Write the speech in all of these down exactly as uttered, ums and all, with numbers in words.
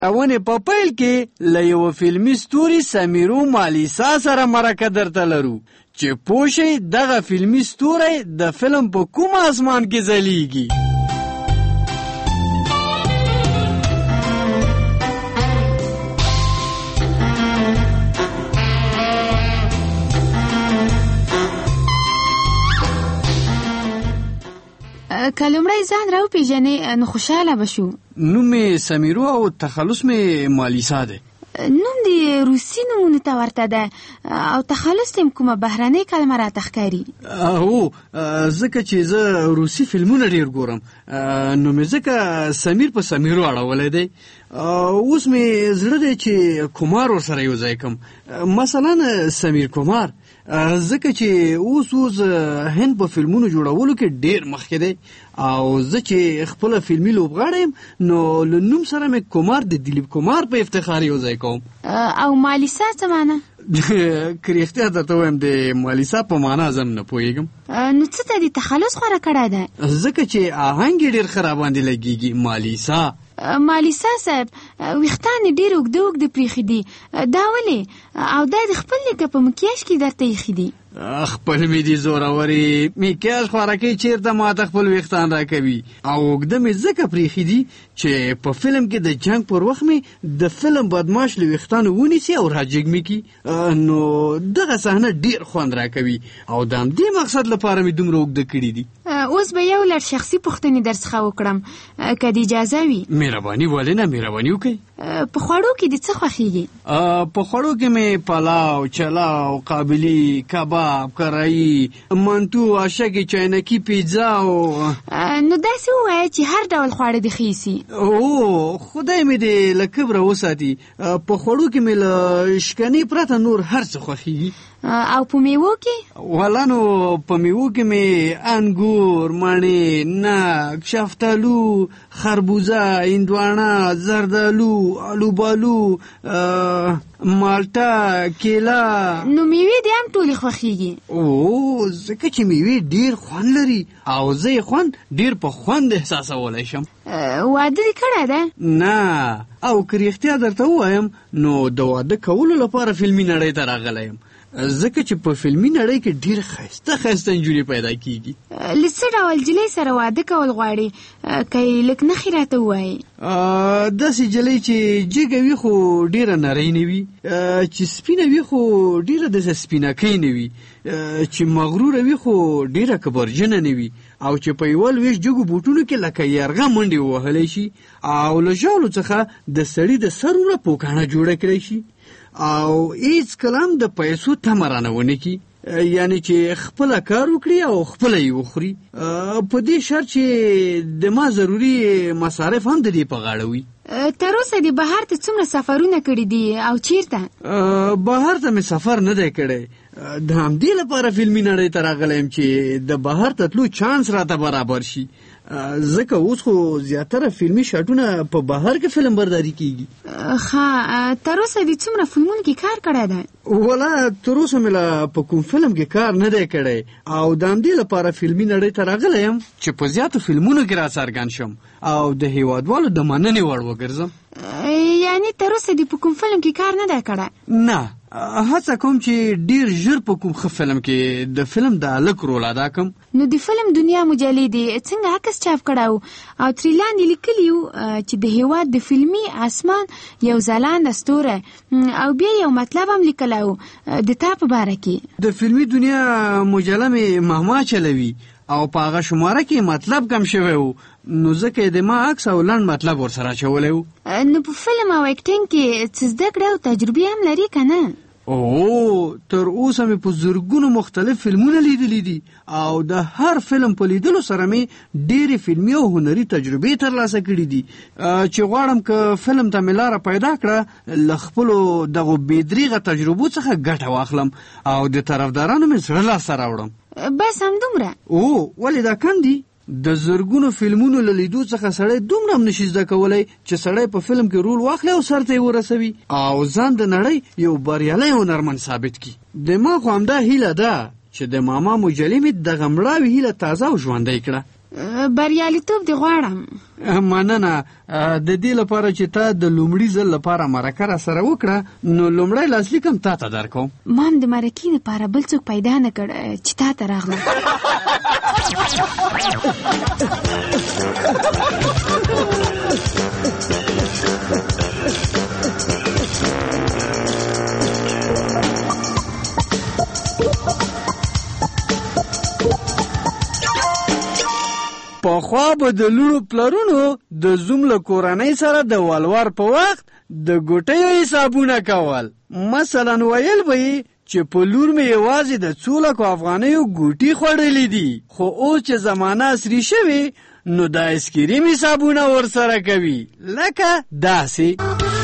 اونې په پیل کې له یو فلمي ستوري سمیرو مالیسا سره مرکه درته لرو چې پوه شئ دغه فلمي ستوری د فلم په کوم اسمان کې ځلیږي. که لومړی ځان راوپېژنې نو خوشحاله به شو. نوم مې سمیرو او تخلص مې مالیسا دی. نوم دې روسي نومونو ته ورته ده او تخلص ته کومه بهرنۍ کلمه راته ښکاري. هو ځکه چې زه روسي فلمونه ډېر ګورم نو مې ځکه سمیر په سمیرو اړولی دی. اوس مې زړه دی چې کمار ورسره یو ځای کړم، مثلا سمیر کمار، ځکه چې اوس اوس هند په فلمونو جوړولو کې ډېر مخکې دی او زه چې خپله فلمي لوبغاړی یم نو له نوم سره مې کمار د دلیپ کمار په افتخار یو ځای کوم. او مالیسا څه معنی؟ که رښتیا درته ووایم د مالیسا په معنا زه هم نه پوهېږم. نو څه ته دې تخلص غوره کړی دی؟ ځکه چې آهنګ یې ډېر ښه راباندې لګېږي. مالیسا مالیسا صاحب ویښتان یې ډېر اوږده اوږده پرېښي دي، دا ولې؟ او دا د خپل نیکه په مکیاج کې درته ایښي دي. خپل مې دي زورورې، مکیاج خوارکۍ چېرته ماته خپل ویښتان راکوي او اوږده مې ځکه پرېښي دي چې په فلم کې د جنګ پر وخت مې د فلم بدماش له ویښتانو ونیسي او راجګ مې کړي، نو دغه صحنه ډېر خوند راکوي او د همدې مقصد لپاره مې دومره اوږده کړي دي. اوس به یو لړ شخصي پوښتنې درڅخه وکړم که دې اجازه وي. مهرباني ولې نه، مهرباني وکړئ. په خوړو کې دې څه خوښېږي؟ په خوړو کې مې پلاو، چلاو، قابلي، کباب، کرایي، منتو، اشکې، چاینکي، پیزا او نو داسې ووایه چې هر ډول خواړه دې ښه ایسي. او خدای مې دې له کبره وساتي. په خوړو کې مې له شکنې پرته نور هر څه خوښېږي. او په میوو کې؟ والا نو په میوو کې مې انګور، مڼې، ناک، شفتالو، خربوزه، هندواڼه، زردالو، الوبالو، مالټه، کیله. نو میوې دې هم ټولې خوښېږي؟ او ځکه چې میوې ډېر خوند لري او زه یې خوند ډېر په خوند احساسولی شم. واده دې کړی دی؟ نه، او که رښتیا درته ووایم نو د واده کولو لپاره فلمي نړۍ ته راغلی یم، ځکه چې په فلمي نړۍ کې ډېر ښایسته ښایسته نجونې پیدا کېږي. له څه ډول نجلۍ سره واده کول غواړې؟ که یې لږ نښې راته ووایې. داسې نجلۍ چې جګه وي خو ډېره نرۍ نه وي، چې سپینه وي خو ډېره داسې سپینکۍ نه وي، چې مغروره وي خو ډېره کبرجنه نه وي، او چې په یوه لویشت جګو بوټونو کې لکه یرغه منډې ووهلی شي او له ژاولو څخه د سړي د سر وړه پوکاڼه جوړه کړی شي او هیڅ کلام د پیسو تمه رانه ونه کړي، یعنی چې خپله کار وکړي او خپله یې وخوري، په دې شرط چې د ما ضروري مصارف هم د دې په غاړه وي. تر اوسه دې بهر ته څومره سفرونه کړي دي او چیرته؟ بهر ته مې سفر نه دی کړی، د همدې لپاره فلمي نړۍ ته راغلی یم چې د بهر ته تلو چانس راته برابر شي، ځکه اوس خو زیاتره فلمي شاټونه په بهر کې فلم برداري کېږي. ښه، تر اوسه دې څومره فلمونو کې کار کړی دی؟ والا تر اوسه مې لا په کوم فلم کې کار نه دی کړی او د همدې لپاره فلمي نړۍ ته راغلی یم چې په زیاتو فلمونو کې راڅرګند شم او د هېوادوالو د مننې وړ وګرځم. یعنی تر اوسه دې په کوم فلم کې کار نه دی کړی؟ نه، هڅه کوم چې ډیر ژر په کوم ښه فلم کې د فلم د هلک رول ادا کړم. نو د فلم دنیا مجلې دې څنګه عکس چاپ کړی و او ترې لاندې لیکلي و چې د هېواد د فلمي اسمان یو ځلانده ستوری او بیا یو مطلب هم لیکلی و د تا په باره کې؟ د فلمي دنیا مجله مې مهما چلوي او په هغه شماره کې مطلب کم شوی و، نو ځکه د ما عکس او لنډ مطلب ورسره اچولی و. نو په فلم او اکټینګ کې څه زده کړې او تجربې هم لري که نه؟ او تر اوسه مې په زرګونو مختلف فلمونه لیدلی دي او د هر فلم په لیدلو سره مې ډېرې فلمي او هنري تجربې ترلاسه کړي دي چې غواړم که فلم ته مې لاره پیدا کړه له خپلو دغو بېدریغه تجربو څخه ګټه واخلم او د طرفدارانو مې زړه لاسته راوړم. بس همدومره؟ او ولې دا کم دي؟ د زرګونو فلمونو له لیدو څخه سړی دومره هم نشي زده کولی چې سړی په فلم کې رول واخلي او سر ته یې ورسوي او ځان د نړۍ یو بریالی هنرمند ثابت کړي. د ما خو همدا هیله ده چې د ماما مجلې مې دغه مړاوې هیله تازه او ژوندی کړه. بریالیتوب دې غواړم. مننه. د دې لپاره چې تا د لومړي ځل لپاره مرکه را سره وکړه نو لومړی لاسلیک هم تا ته درکوم. ما هم د مرکې لپاره بل څوک پیدا نه کړ چې تا ته راغلم. پخوا به د لوڼو پلرونو د زوم له کورنۍ سره د ولور په وخت د ګوټیو حسابونه کول. مثلا ویل به یې چې په لور مې یوازې د څو لکو افغانیو ګوټي خوړلې دي، خو اوس چې زمانه عصري شوې نو د آیسکریم حسابونه ورسره کوي لکه داسې.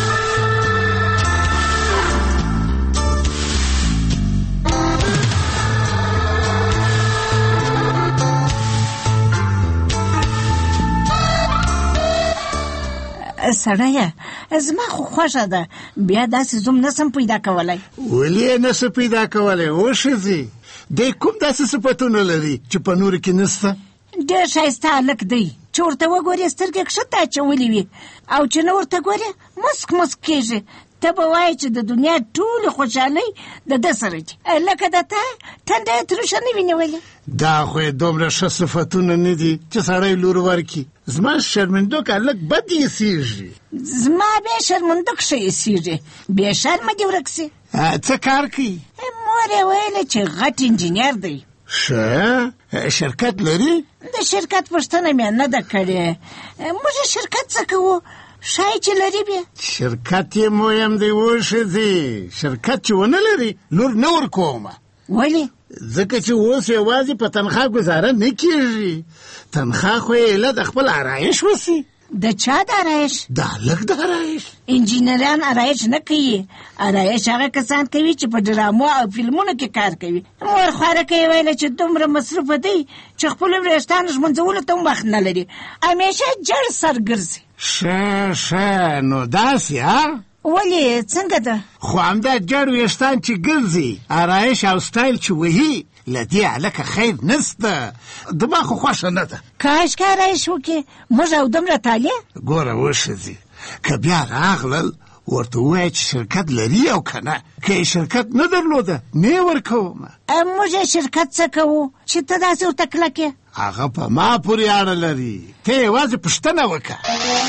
سړیه زما خو خوښه ده، بیا داسې زوم نسم پیدا کولی. ولې نسه پیدا کولی؟ وښځې دی کوم داسې صفتونه لري چې په نورو کې نسته؟ ډېر ښایسته هلک دی چې ورته وګورې سترګې کښته اچولې وي او چې نه ورته ګورې مسک مسک کېږي. ته به وایې چې د دنیا ټولې خوشحالۍ د ده سره دي، لکه د تا ټنډه یې تروشه نه وي نیولې. دا خو یې دومره ښه صفتونه نه دي چې سړی لور ورکړي. زما شرمندوک هلک بد ایسېږي. زما بې شرمندوک ښه ایسېږي، بې شرمه دې ورک سي. څه کار کوي؟ مور یې ویلې چې غټ انجینر دی. ښه شرکت لري؟ د شرکت پوښتنه مې نه ده کړې. موږ شرکت څه کوو؟ ښایي چې لري بیا. شرکت یې مهم دی وښځې. شرکت چې ونه لري لور نه ورکومه. ولې؟ ځکه چې اوس یوازې په تنخوا ګزاره نه کېږي. تنخوا خو یې ایله د خپل آرایش وسي. د چا د آرایش؟ د هلک د آرایش. انجینران آرایش نه کوي، آرایش هغه کسان کوي چې په ډرامو او فلمونو کې کار کوي. مور خوارکه یې ویله چې دومره مصروفه دی چې خپلو وریښتانو ږمنځولو ته هم وخت نه لري، همیشه جړ سر ګرځي. ښه ښه نو داسې ها؟ ولې څنګه ده؟ خو همدا جړ ویښتان چې ګرځي آرایش او سټایل چې وهي له دې هلکه خیر نسته. دما خو خوښه نه ده. کاشکې آرایش وکړي موږ او دومره طالع. ګوره وښځې که بیا راغلل ورته ووایه چې شرکت لري او که نه. که یې شرکت نه درلوده نه یې ورکومه. موږ یې شرکت څه کوو چې ته داسې ورته کلک یې؟ هغه په ما پورې اړه لري. ته یوازې پوښتنه وکړه.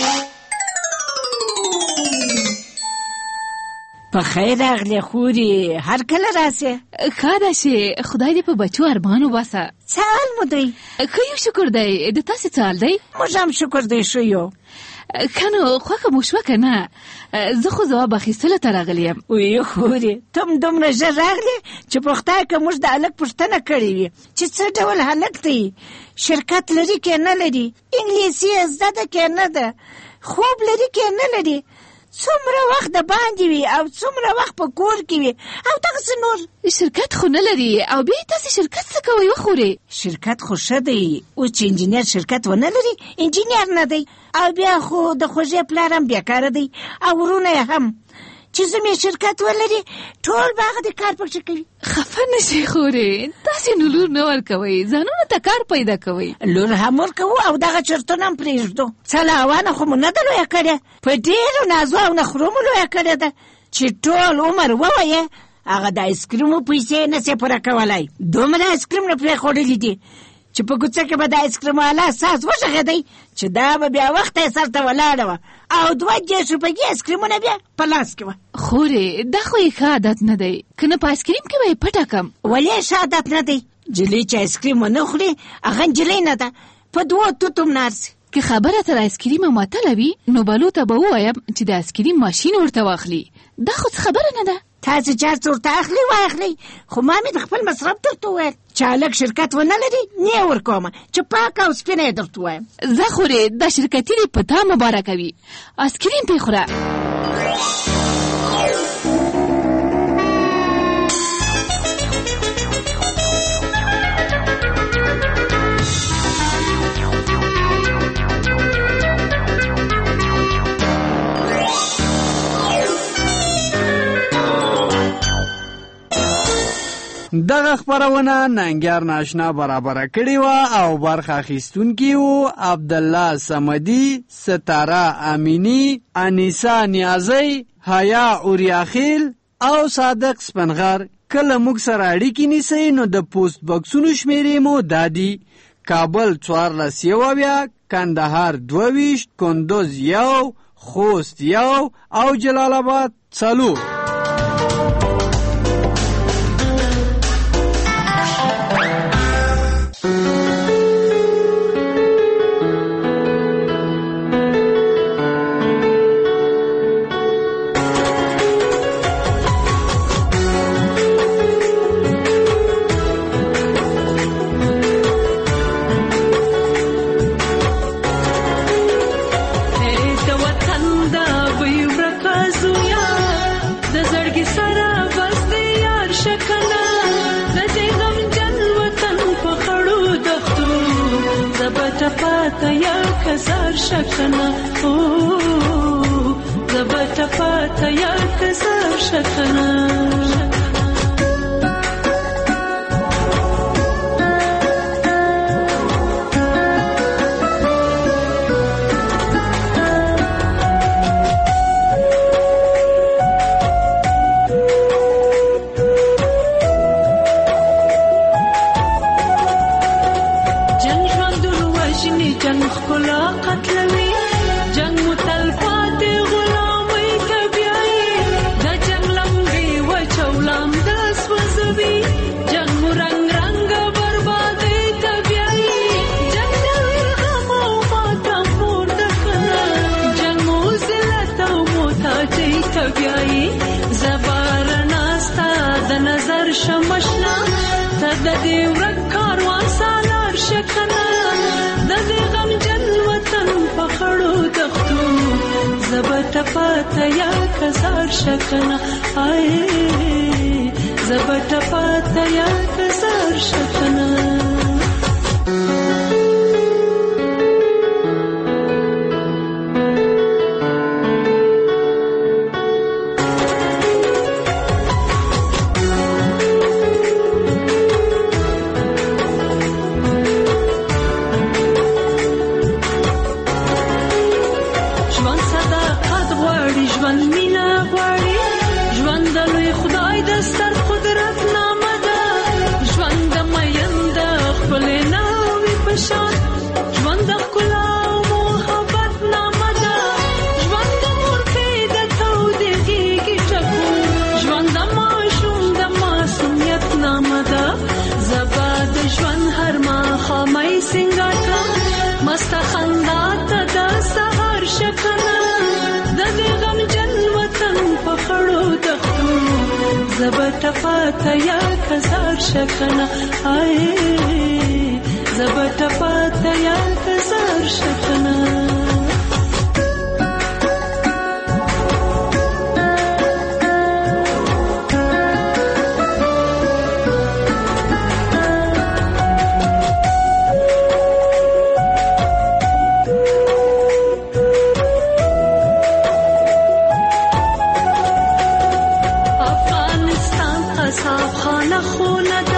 په خیر راغلې خورې، هر کله راسې. ښه ده چې خدای دې په بچو ارمان وباسه. څه حال مو دی؟ ښه یو شکر دی. د تاسې څه حال دی؟ موږ هم شکر دی ښه یو. که نو خوښه مو شوه که نه؟ زه خو ځواب اخیستلو ته راغلی یم. وی خورې ته هم دومره ژر راغلې چې په خدای که موږ د هلک پوښتنه کړې وي چې څه ډول هلک دی، شرکت لري که نه لري، انګلیسي یې زده ده که نه ده، خوب لري که نه لري، څومره وخت د باندې وي او څومره وخت په کور کې وي او دغسې نور. شرکت خو نه لري او بیا تاسې شرکت څه کوئ وخورې؟ شرکت خو ښه دی، اوس چې انجینر شرکت ونه لري انجینر نه دی، او بیا خو د خوږې پلار هم بیکاره دی او ورونه یې هم چې زوم یې شرکت ولري ټول به هغه د کار پکې کوي. خفه نه شئ خورې، تاسې نو لور نه ورکوئ، ځانونو ته کار پیدا کوئ. لور هم ورکوو او دغه چرتونه هم پرېږدو. څه له هوانه خو مو نه ده لویه کړې، په ډېرو نازو او نخرو مو لویه کړې ده چې ټول عمر ووایې هغه د آیسکریمو پیسې نه سې پوره کولی. دومره آیسکریم نه پرې خوړلي دي چې په کوڅه کې به د آیسکریم والا ساز وغږېدی چې دا به بیا وخته یې سر ته ولاړه وه او دوه دېرش روپۍ آیسکریمونه بیا په لاس کې وه. خورې دا خو یې ښه عادت نه دی، که نه په آیسکریم کې به یې پټه کړم. ولې ښه عادت نه دی؟ نجلۍ چې آیسکریم ونه خوري هغه نجلۍ نه ده، په دوو توتو هم نه ارسي. که خبره تر آیسکریمه ماتله وي نو بلو ته به ووایم چې د آیسکریم ماشین ورته واخلي. دا خو څه خبره نه ده. تاسې چې هر څه ورته اخلي واخلئ، خو ما مې د خپل مصرف درته وویل چې هلک شرکت ونه لري نه یې ورکومه، چې پاکه او سپینه یې درته ووایم. زه خورې دا شرکتي دې په تا مبارکه وي، آیسکریم پې خوره. دغه خبرونه ننګیار ناشنا برابره کړې وه او برخه اخیستونکي وو عبدالله صمدي، ستاره امینی، انیسا نیازی، حیا اوریاخیل او صادق سپنغر. کله موږ سره اړیکې نیسئ نو د پوسټ بکسونو شمیرې مو دادي: کابل څوارلس یو اویا، کندهار دوه ویشت، کندوز یو، خوست یو او جلال آباد څلور. کسر شکنه او زبط پاتا یا کسر شکنه. شمشنا د دې ورک کاروان سالار شکنه د دې غم جن وطن په خړو دښتو زبت پاته یا کسار شکنه آی زبت پاته یا کسار شکنه. زبط پاتا یا کسار شکنه آی زبط پاتا یا کسار شکنه. خانه خونه